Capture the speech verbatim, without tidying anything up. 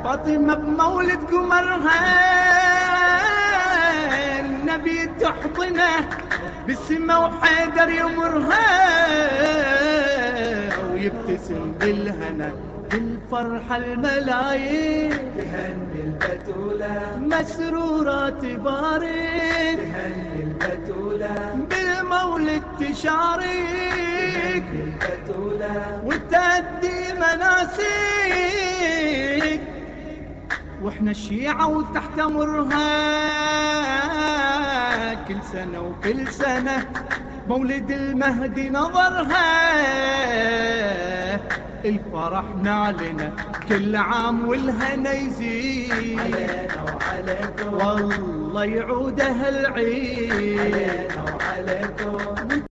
فاطمة بمولد قمرها النبي تحضنه بالسما وحيدر يمرها ويبتسم بالهنا بالفرحة الملايين تهني البتولة مسرورة تبارك تهني البتولة بالمولد تشارك البتولة وتأدي مناسك واحنا الشيعة وتحت امرها كل سنة وكل سنة مولد المهدي نظرها الفرح نعلنا كل عام والهنا يزيد علينا وعليكم والله يعود هالعيد علينا وعليكم